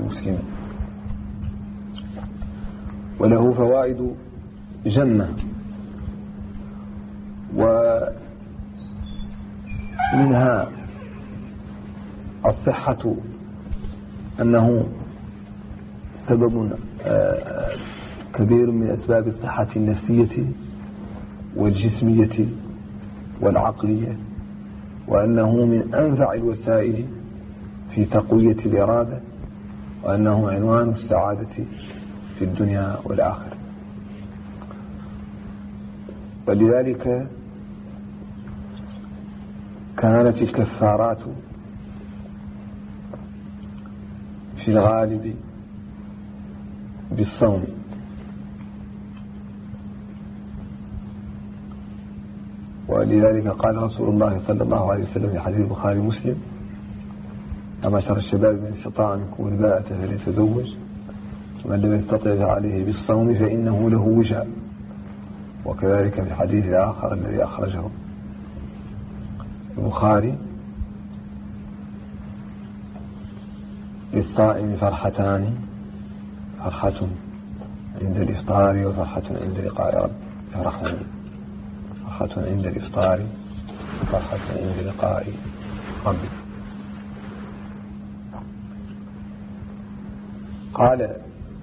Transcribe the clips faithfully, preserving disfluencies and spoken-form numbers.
المسلمين، وله فوائد جمة، ومنها الصحة، أنه سبب كبير من أسباب الصحة النفسية والجسمية والعقلية، وأنه من أنفع الوسائل في تقوية الإرادة، وأنه عنوان السعادة في الدنيا والآخرة. ولذلك كانت الكفارات في الغالب بالصوم، ولذلك قال رسول الله صلى الله عليه وسلم في حديث البخاري ومسلم: يا معشر الشباب من استطاع منكم الباءة فليتزوج، ومن لم يستطع فعليه بالصوم فإنه له وجاء. وكذلك في الحديث الآخر الذي أخرجه البخاري: للصائم فرحتان، فرحة عند الإفطار وفرحة عند لقاء رب فرحون، فرحة عند الإفطار وفرحة عند لقاء ربي. قال: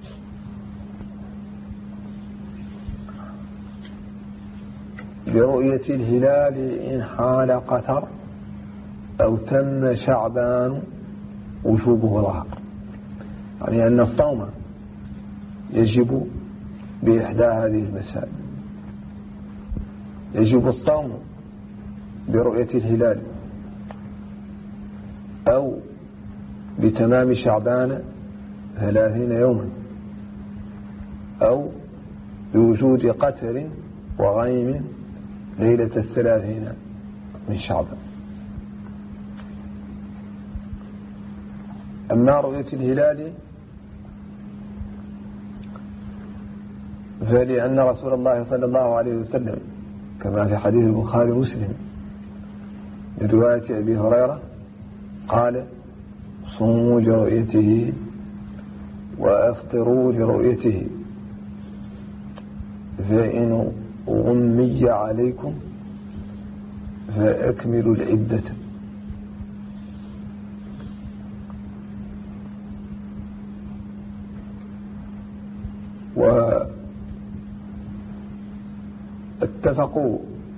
برؤية الهلال إن حال قتر أو تم شعبان وجوبه ظهر، يعني أن الصوم يجب بإحدى هذه المسائل: يجب الصوم برؤية الهلال، أو بتمام شعبان ثلاثين يوما، أو بوجود قتر وغيم ليلة الثلاثين من شعبان. أما رؤية الهلال فلأن رسول الله صلى الله عليه وسلم كما في حديث البخاري ومسلم من رواية أبي هريرة قال: صوموا لرؤيته وأفطروا لرؤيته، فإن غمي عليكم فأكملوا العدة. واتفقوا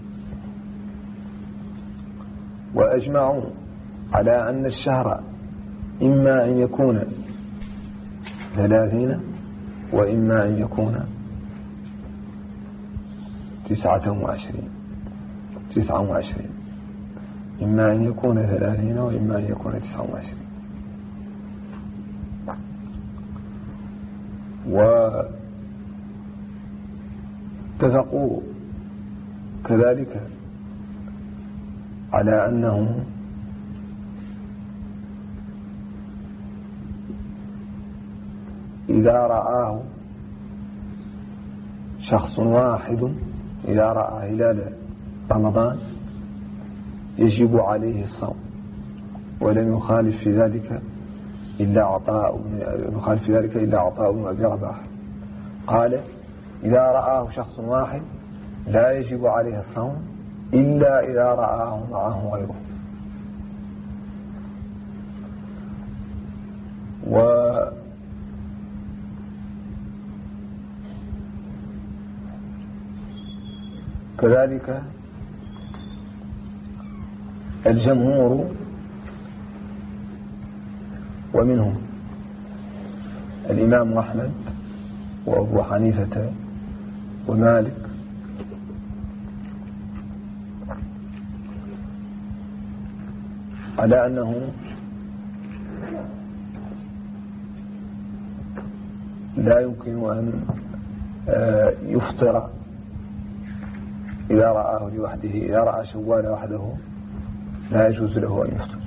وأجمعوا على أن الشهر إما أن يكون ثلاثين وإما أن يكون تسعة وعشرين تسعة وعشرين إما أن يكون ثلاثين وإما أن يكون تسعة وعشرين. واتفقوا كذلك على أنه إذا رآه شخص واحد، إذا رأى هلال رمضان يجب عليه الصوم، ولم يخالف في ذلك إلا عطاء يخالف في ذلك إلا عطاء بن أبي رباح. قال: إذا رآه شخص واحد لا يجب عليه الصوم إلا إذا رآه معه غيره. وكذلك الجمهور ومنهم الإمام أحمد وأبو حنيفة ومالك على أنه لا يمكن أن يفطر إذا رآه لوحده. إذا رأى شوال وحده لا يجوز له أن يفطر.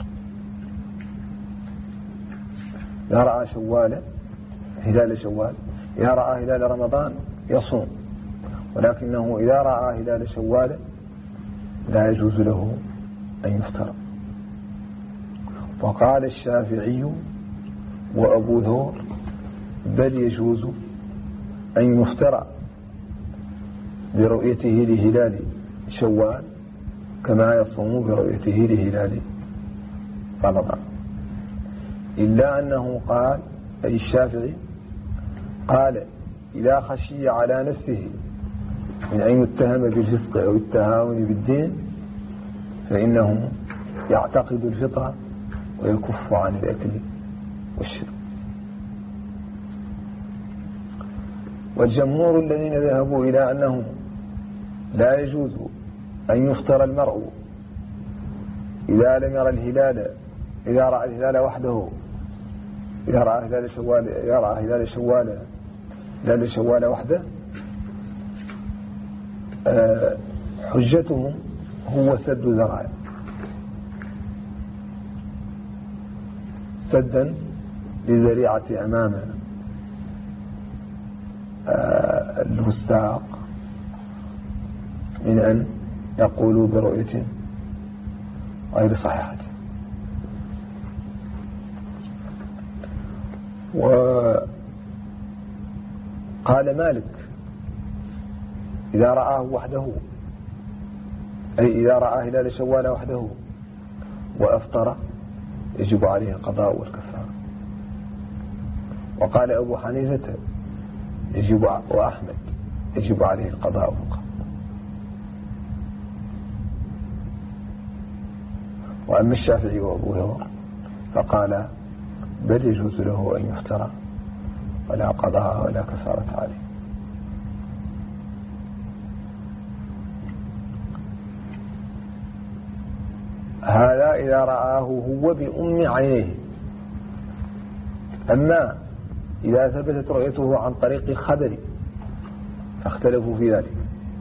إذا رأى شوال هلال شوال إذا رأى هلال رمضان يصوم، ولكنه إذا رأى هلال شوال لا يجوز له أن يفطر. وقال الشافعي: وأبو ثور بل يجوز أن يفترى برؤيته لهلال شوال كما يصوم برؤيته لهلال رمضان، إلا أنه قال أي الشافعي قال إذا خشي على نفسه من أن يتهم بالفسق أو التهاون بالدين فإنه يعتقد الفطرة ويكف عن الأكل والشرب. والجمهور الذين ذهبوا إلى أنه لا يجوز أن يفطر المرء إذا لم يرى الهلال إذا رأى الهلال وحده إذا رأى هلال شوال يرى هلال شوال هلال شوال وحده حجتهم هو سد ذرائع، سدا للذريعة أمام الفساق من أن يقولوا برؤية غير صحيحة. وقال مالك إذا رآه وحده أي إذا رأى هلال شوال وحده وأفطر يجب عليه القضاء والكفارة. وقال أبو حنيفة يجب وأحمد يجب عليه القضاء فقط. وأما الشافعي وأبو ثور فقال بل يجوز له أن يفترى ولا قضاء ولا كفارة عليه. هذا إذا رآه هو بأم عينيه. أما إذا ثبتت رؤيته عن طريق الخبر فاختلفوا في ذلك.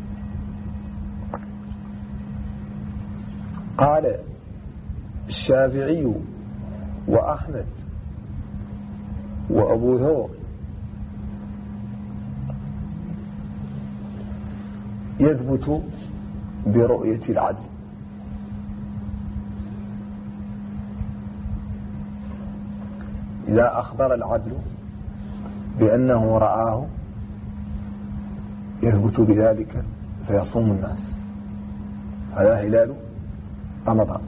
قال الشافعي وأحمد وأبو ثور يثبت برؤية العدل، إذا أخبر العدل بأنه رآه يثبت بذلك فيصوم الناس. هذا هلال رمضان.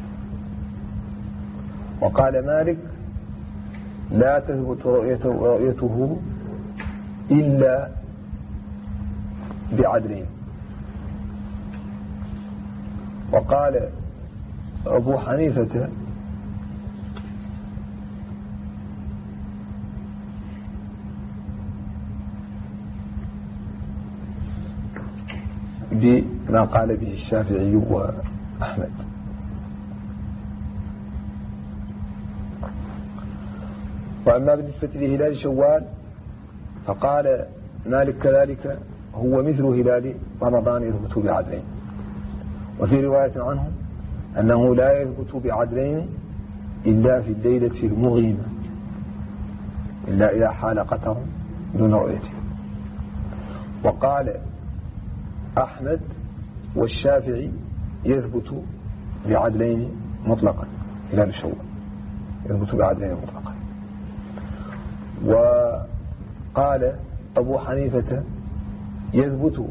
وقال مالك لا تثبت رؤيته, رؤيته إلا بعدلين. وقال أبو حنيفة بما قال به الشافعي وأحمد. وأما بالنسبة لهلال شوال فقال مالك كذلك هو مثل هلال رمضان يثبت بعدلين. وفي رواية عنه أنه لا يثبت بعدلين إلا في الليلة المغيمة، إلا إذا حال قطر دون رؤيته. وقال أحمد والشافعي يثبت بعدلين مطلقا هلال شوال يثبت بعدلين مطلقا. وقال أبو حنيفة يثبت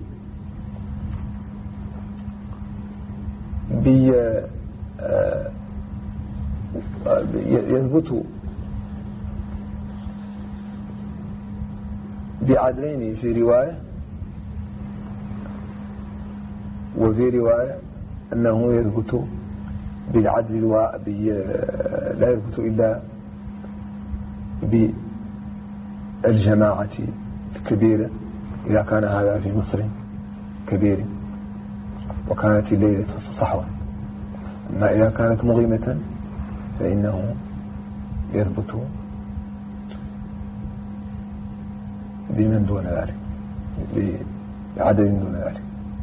بي يثبت بعدلين في رواية، وفي رواية أنه يثبت بالعدل الوا... بي... لا يثبت إلا بالجماعة الكبيرة إذا كان هذا في مصر كبير وكانت الليلة صحوة. أما إذا كانت مغيمة فإنه يثبت بمن دون ذلك بعدد دون ذلك.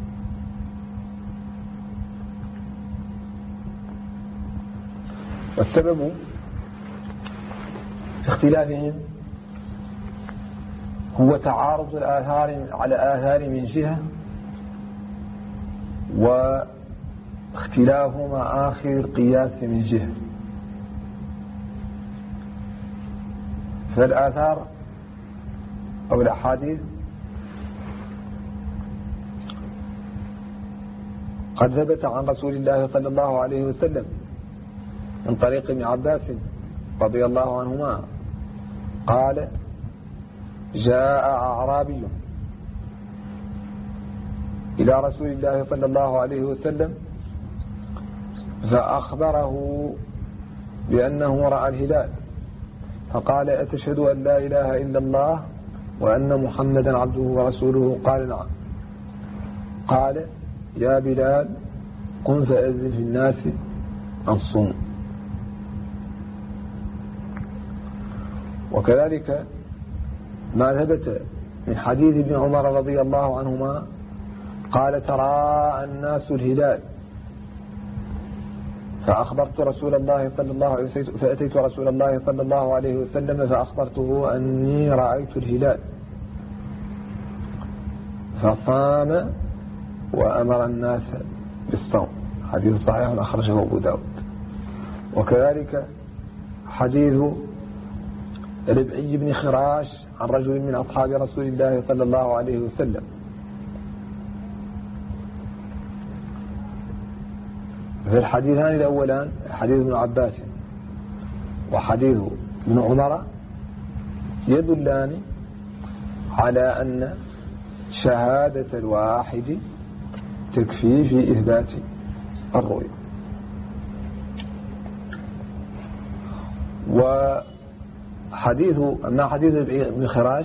والسبب في اختلافهم هو تعارض الآثار على آثار من جهة واختلاف مآخر القياس من جهة. فالآثار أو الأحاديث قد ثبت عن رسول الله صلى الله عليه وسلم من طريق ابن عباس رضي الله عنهما قال: جاء أعرابي إلى رسول الله صلى الله عليه وسلم فأخبره بأنه رأى الهلال، فقال: أتشهد أن لا إله إلا الله وأن محمدا عبده ورسوله؟ قال: نعم. قال: يا بلال قم فأذن في الناس الصوم. وكذلك ما ثبت من حديث ابن عمر رضي الله عنهما قال: تراءى الناس الهلال فأخبرت رسول الله صلى الله عليه وسلم فأتيت رسول الله صلى الله عليه وسلم فأخبرته أني رأيت الهلال فصام وأمر الناس بالصوم. حديث صحيح أخرجه أبو داود. وكذلك حديث ربعي بن خراش عن رجل من أصحاب رسول الله صلى الله عليه وسلم. في الحديثان الأولان حديث ابن عباس وحديث ابن عمر يدلان على أن شهادة الواحد تكفي في إثبات الرؤية. وحديث أما حديث ابن خراش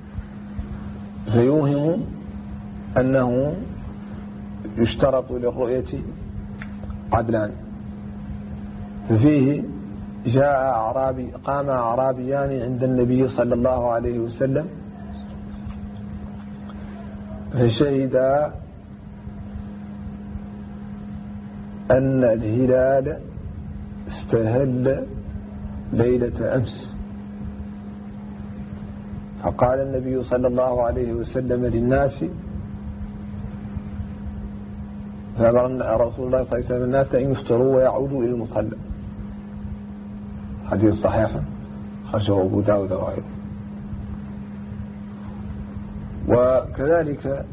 فيوهم أنه يشترط للرؤية عدلان، ففيه جاء أعرابي قام أعرابيان عند النبي صلى الله عليه وسلم فشهدا أن الهلال استهل ليلة أمس، فقال النبي صلى الله عليه وسلم للناس فأمر رسول الله صلى الله عليه وسلم الناس أن يفطروا ويعودوا إلى المصلى. حديث صحيح خرجه أبو داود وغيره. وكذلك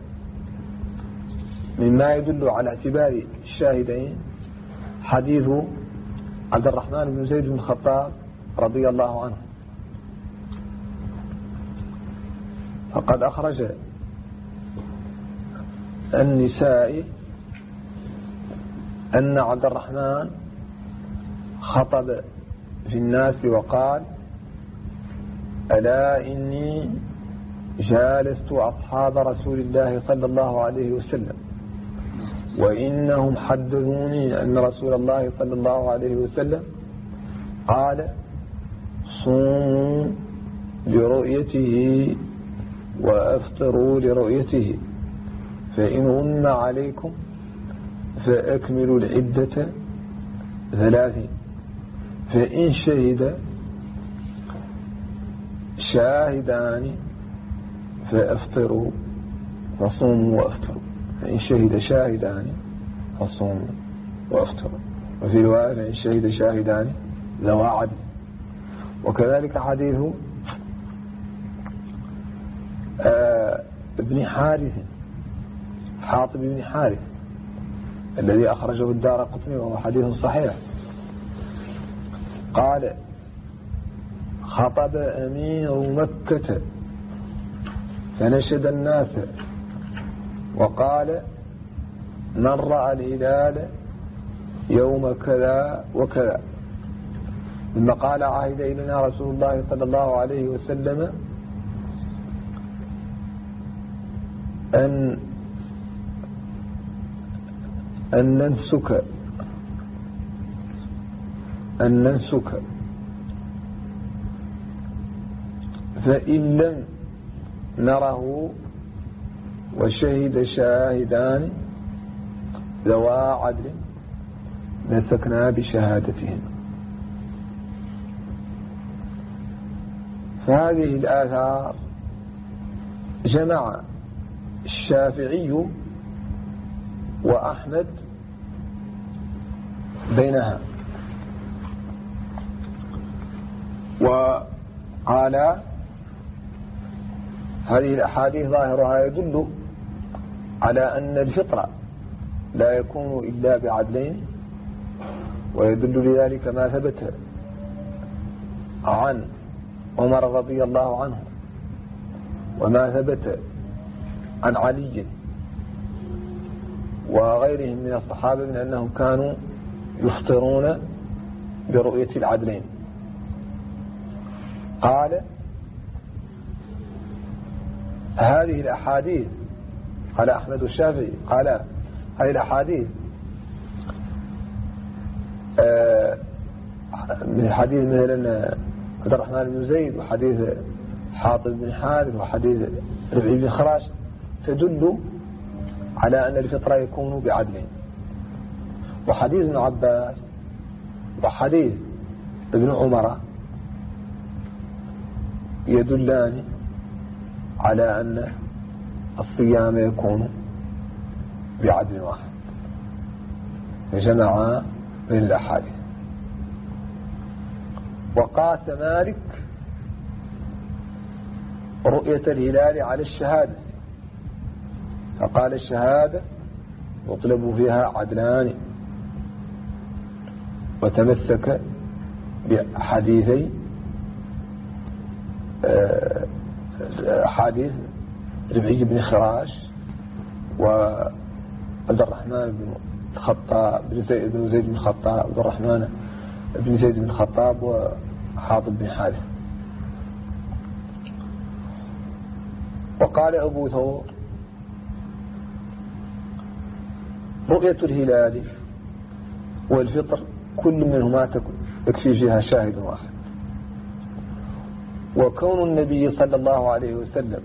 مما يدل على اعتبار الشاهدين حديث عبد الرحمن بن زيد بن الخطاب رضي الله عنه، فقد أخرج النسائي أن عبد الرحمن خطب في الناس وقال: ألا إني جالست أصحاب رسول الله صلى الله عليه وسلم وإنهم حدثوني أن رسول الله صلى الله عليه وسلم قال: صوموا لرؤيته وأفطروا لرؤيته، فإن غم عليكم فأكملوا العدة ثلاثين، فإن شهد شاهدان فأفطروا فصوموا وأفطروا، فإن شهد شاهدان فصوموا وأفطروا، وفي رواية فإن شهد شاهدان ذوى عدل. وكذلك حديث آه ابن حارث حاطب بن حارث الذي أخرجه الدارقطني وهو حديث صحيح، قال: خطب أمير مكة فنشد الناس وقال: من رأى الهلال يوم كذا وكذا، ثم قال: عهد إلينا رسول الله صلى الله عليه وسلم أن أن ننسك أن ننسك فإن لم نره وشهد شاهدان ذوى عدل نسكنا بشهادتهم. فهذه الآثار جمع الشافعي وأحمد بينها، قال هذه الأحاديث ظاهرها يدل على أن الفطر لا يكون إلا بعدلين، ويدل لذلك ما ثبت عن عمر رضي الله عنه وما ثبت عن علي وغيرهم من الصحابة من أنهم كانوا يفطرون برؤية العدلين. قال هذه الأحاديث، قال أحمد الشافعي، قال هذه الأحاديث من حديث مثلا عبد الرحمن بن زيد وحديث حاطب بن حارث وحديث ربعي بن خراش تدل على أن الفطر يكون بعدل، وحديث ابن عباس وحديث ابن عمر يدلان على أن الصيام يكون بعدل واحد، فجمع بين الأحاديث. وقاس مالك رؤية الهلال على الشهادة، فقال الشهادة يطلب فيها عدلان، وتمسك بحديثي حديث ربعي بن خراش وعبد الرحمن بن الخطاب بن زيد بن زيد بن الخطاب عبد الرحمن بن زيد بن الخطاب وحاطب بن حارث. وقال أبو ثور رؤية الهلال والفطر كل منهما يكفي فيها شاهد واحد، وكون النبي صلى الله عليه وسلم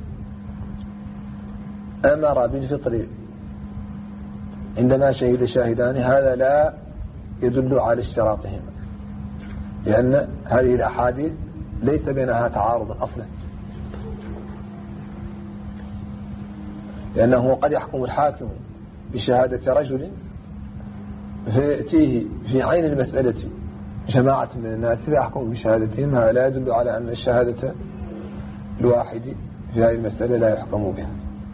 أمر بالفطر عندما شهد شاهدان هذا لا يدل على اشتراطهما، لأن هذه الأحاديث ليس بينها تعارض أصلا، لأنه قد يحكم الحاكم بشهادة رجل فيأتيه في عين المسألة جماعة من الناس فيحكم بشهادتهم، هذا لا يدل على أن الشهادة الواحد في هذه المسألة لا يحكم بها.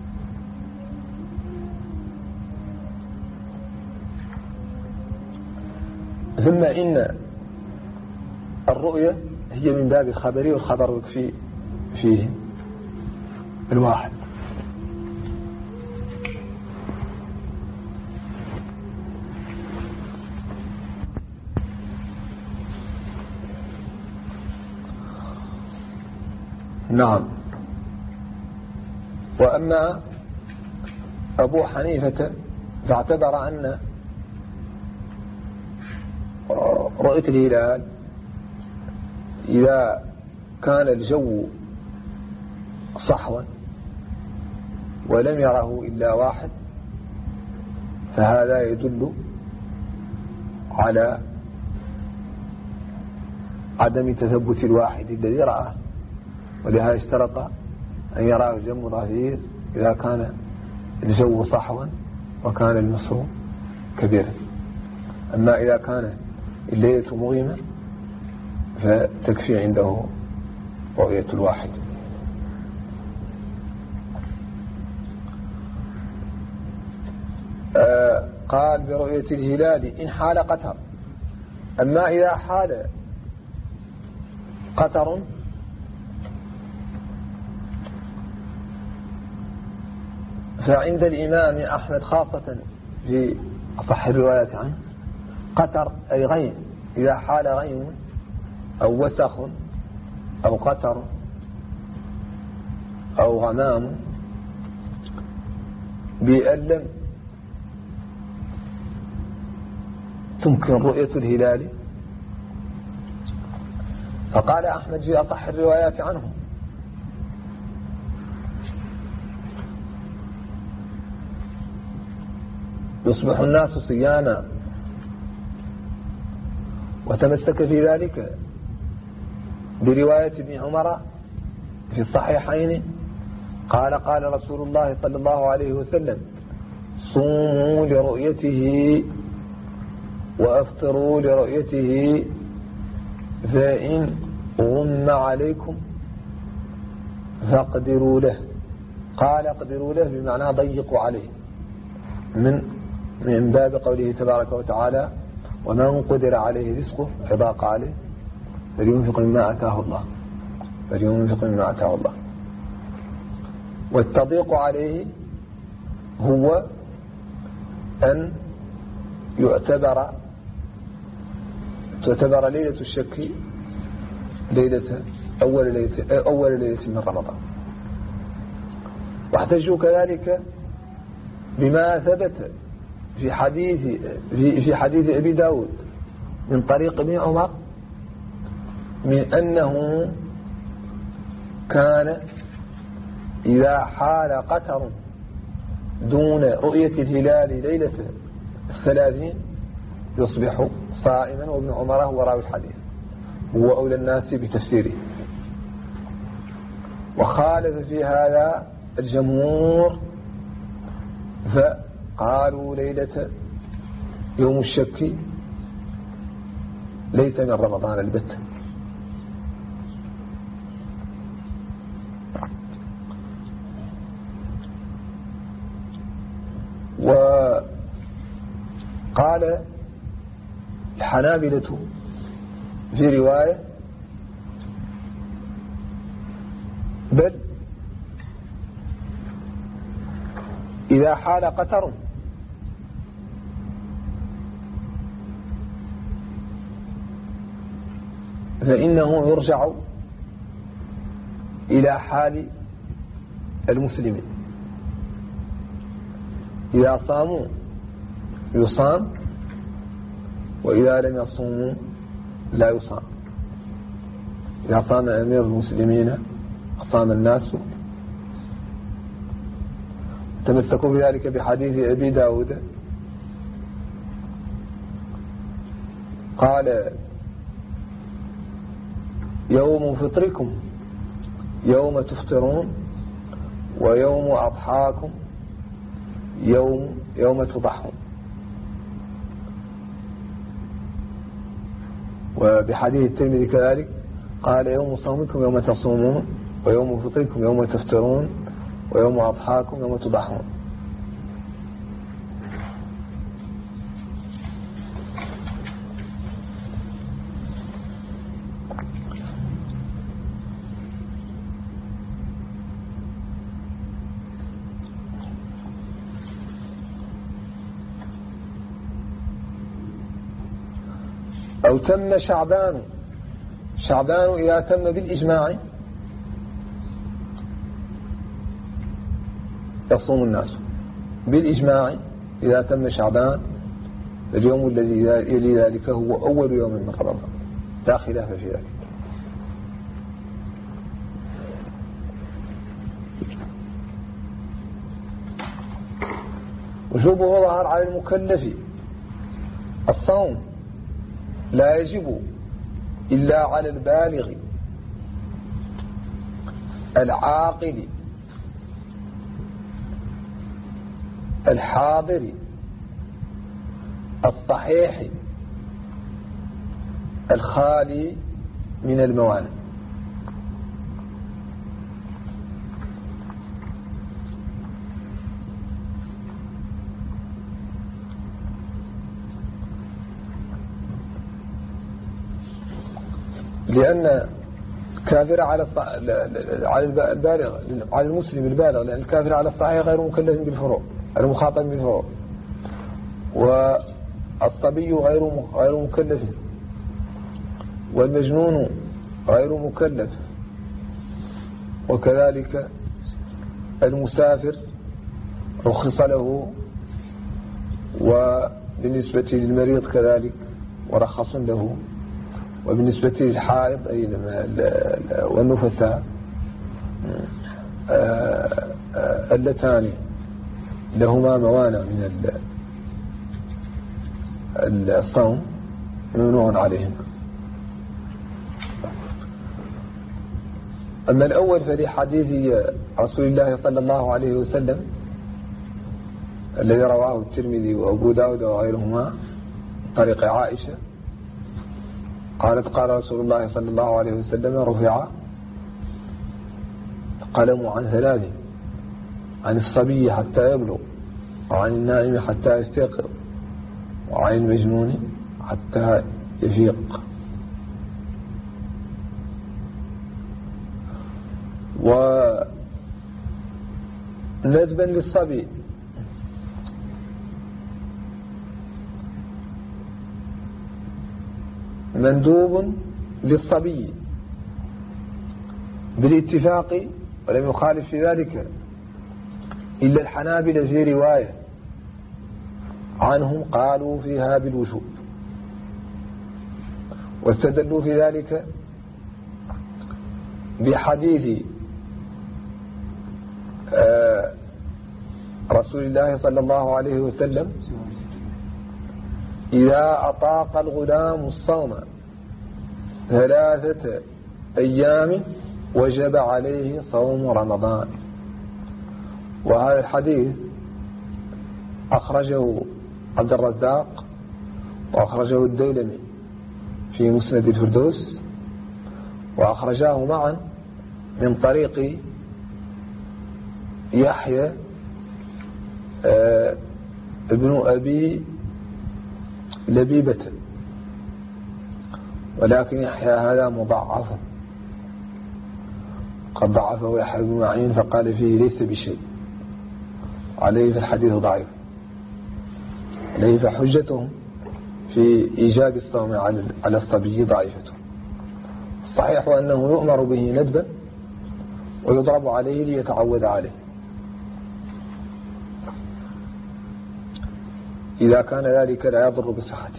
ثم إن الرؤية هي من باب الخبر، والخبر يكفي فيه الواحد. نعم. وأما أبو حنيفة فاعتبر أن رؤية الهلال إذا كان الجو صحوا ولم يره إلا واحد فهذا يدل على عدم تثبت الواحد الذي رآه، ولهذا اشترط أن يراه جم ظهير إذا كان الجو صحوا وكان المصر كبيرا. أما إذا كان الليلة مظلمة فتكفي عنده رؤية الواحد. آه قال برؤية الهلال إن حال قطر. أما إذا حال قطر فعند الإمام أحمد خاصة في أصح الروايات عنه قطر أي غيم، إذا حال غيم أو وسخ أو قطر أو غمام بأن لم تمكن رؤية الهلال، فقال أحمد في أصح الروايات عنه يصبح الناس صياما، وتمسك في ذلك برواية ابن عمر في الصحيحين قال قال رسول الله صلى الله عليه وسلم صوموا لرؤيته وأفطروا لرؤيته فإن غم عليكم فاقدروا له. قال اقدروا له بمعنى ضيقوا عليه، من من باب قوله تبارك وتعالى ومن قدر عليه رزقه فضاق عليه فلينفق مما آتاه الله فلينفق مما آتاه الله. والتضييق عليه هو أن يعتبر تعتبر ليلة الشك ليلة أول ليلة أول ليلة من رمضان. واحتجوا كذلك بما ثبت في حديث في في حديث أبي داود من طريق ابن عمر من أنه كان إذا حال قتر دون رؤية الهلال ليلة الثلاثين يصبح صائما، وابن عمر هو راوي الحديث هو أولى الناس بتفسيره. وخالف في هذا الجمهور فقالوا ليلة يوم الشك ليس من رمضان البتة. وقال الحنابلة في رواية بل إذا حال قتر فإنه يرجع إلى حال المسلمين، إذا صاموا يصام وإذا لم يصوموا لا يصام. إذا صام أمير المسلمين صام الناس. تمسكوا بذلك بحديث أبي داود قال يوم فطركم يوم تفطرون ويوم أضحاكم يوم يوم تضحون. وبحديث الترمذي كذلك قال يوم صومكم يوم تصومون ويوم فطركم يوم تفطرون ويوم أضحاكم يوم تضحون. أو تم شعبان شعبان إذا تم بالإجماع يصوم الناس بالإجماع. إذا تم شعبان اليوم الذي يلي ذلك هو أول يوم من رمضان لا خلاف في ذلك. وجوبه ظهر على المكلف. الصوم لا يجب إلا على البالغ العاقل الحاضر الصحيح الخالي من الموانع. لأن الكافر على على البالغ على المسلم البالغ، لأن الكافر على الصحيح غير مكلف بالفروع، غير مخاطب بالفروع، والصبي غير غير مكلف، والمجنون غير مكلف، وكذلك المسافر رخص له، وبالنسبة للمريض كذلك ورخص له، وبالنسبة للحائض أي والنفساء اللتان لهما موانع من الصوم ممنوع عليهم. أما الأول فلحديث رسول الله صلى الله عليه وسلم الذي رواه الترمذي وأبو داود وغيرهما طريق عائشة قالت قال رسول الله صلى الله عليه وسلم رفع قلم عن ثلاث: عن الصبي حتى يبلغ، وعن النائم حتى يستيقظ، وعن المجنون حتى يفيق. وندبا للصبي مندوب للصبي بالاتفاق، ولم يخالف في ذلك إلا الحنابلة في رواية عنهم قالوا فيها بالوجوب، واستدلوا في ذلك بحديث رسول الله صلى الله عليه وسلم: إذا أطاق الغلام الصوم ثلاثة أيام وجب عليه صوم رمضان. وهذا الحديث أخرجه عبد الرزاق، وأخرجه الديلمي في مسند الفردوس، وأخرجاه معا من طريق يحيى ابن أبي لبيبة، ولكن يحيى هذا مضعف، قد ضعفه يحيى بن معين فقال فيه ليس بشيء، عليه الحديث ضعيف، عليه فحجتهم في إيجاب الصوم على الصبي ضعيفة. الصحيح أنه يؤمر به ندبا ويضرب عليه ليتعود عليه إذا كان ذلك لا يضر بصحته.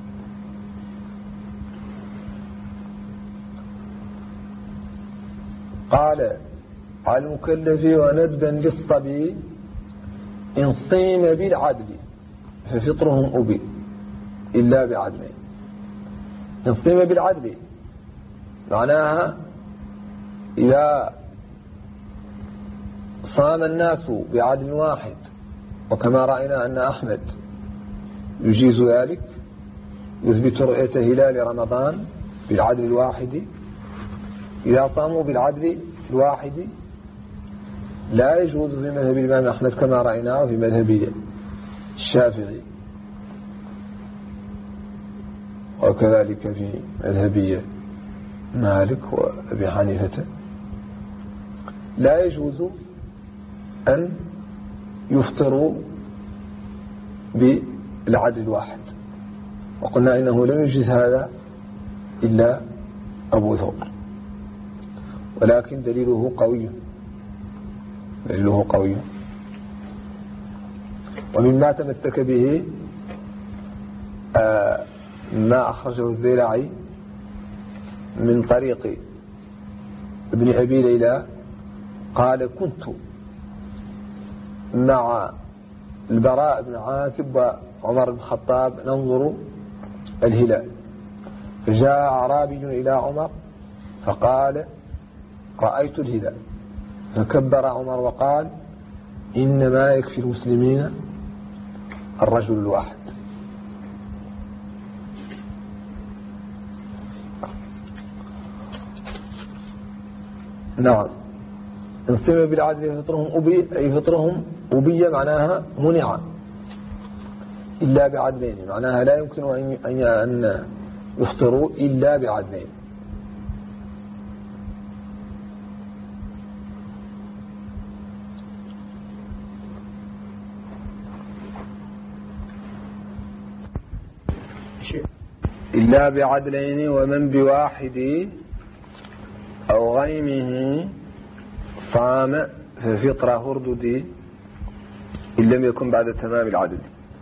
قال: على المكلف وندبا للصبي إن صيم بالعدل ففطرهم أبي إلا بعدل. إن صيم بالعدل معناها إذا صام الناس بعدل واحد، وكما رأينا أن أحمد يجيز ذلك، يثبت رؤية هلال رمضان بالعدل الواحد. إذا صاموا بالعدل الواحد لا يجوز في مذهب الإمام أحمد كما رأيناه في مذهب الشافعي، وكذلك في مذهبية مالك وأبي حنيفة، لا يجوز أن يفطروا بالعدل الواحد. وقلنا إنه لم يجوز هذا إلا أبو ثور، ولكن دليله قوي، دليله قوي. ومما تمسك به آه ما أخرجه الزيلعي من طريق ابن أبي ليلى قال: كنت مع البراء بن عازب وعمر بن الخطاب ننظر الهلال، فجاء أعرابي إلى عمر فقال: رأيت الهلال. فكبر عمر وقال: إنما يكفي المسلمين الرجل الواحد. نعم. إن صيم بالعدل فطرهم أبي، أي فطرهم أبي معناها منع إلا بعدلين، معناها لا يمكن أن يفطروا إلا بعدلين. إلا بعدلين ومن بواحد أو غيمه صام ففطرة هردد إن لم يكن بعد تمام العدد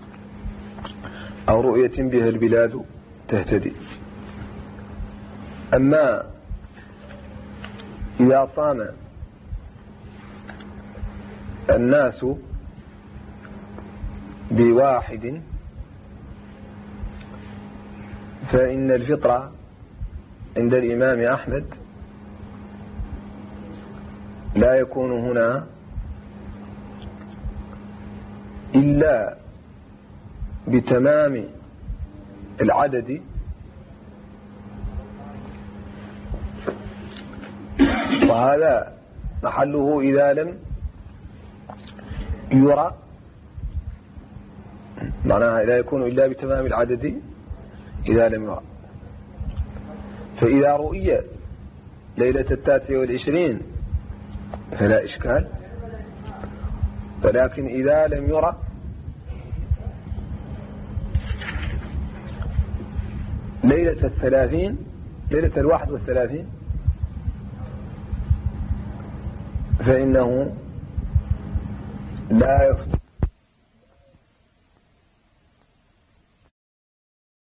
أو رؤية بها البلاد تهتدي. أما إذا صام الناس بواحد فإن الفطرة عند الإمام أحمد لا يكون هنا إلا بتمام العدد، وهذا محله إذا لم يرى، معناها لا يكون إلا بتمام العدد إذا لم يرى. فإذا رؤي ليلة التاسع والعشرين فلا إشكال، ولكن إذا لم يرى ليلة الثلاثين، ليلة الواحد والثلاثين، فإنه لا يفتح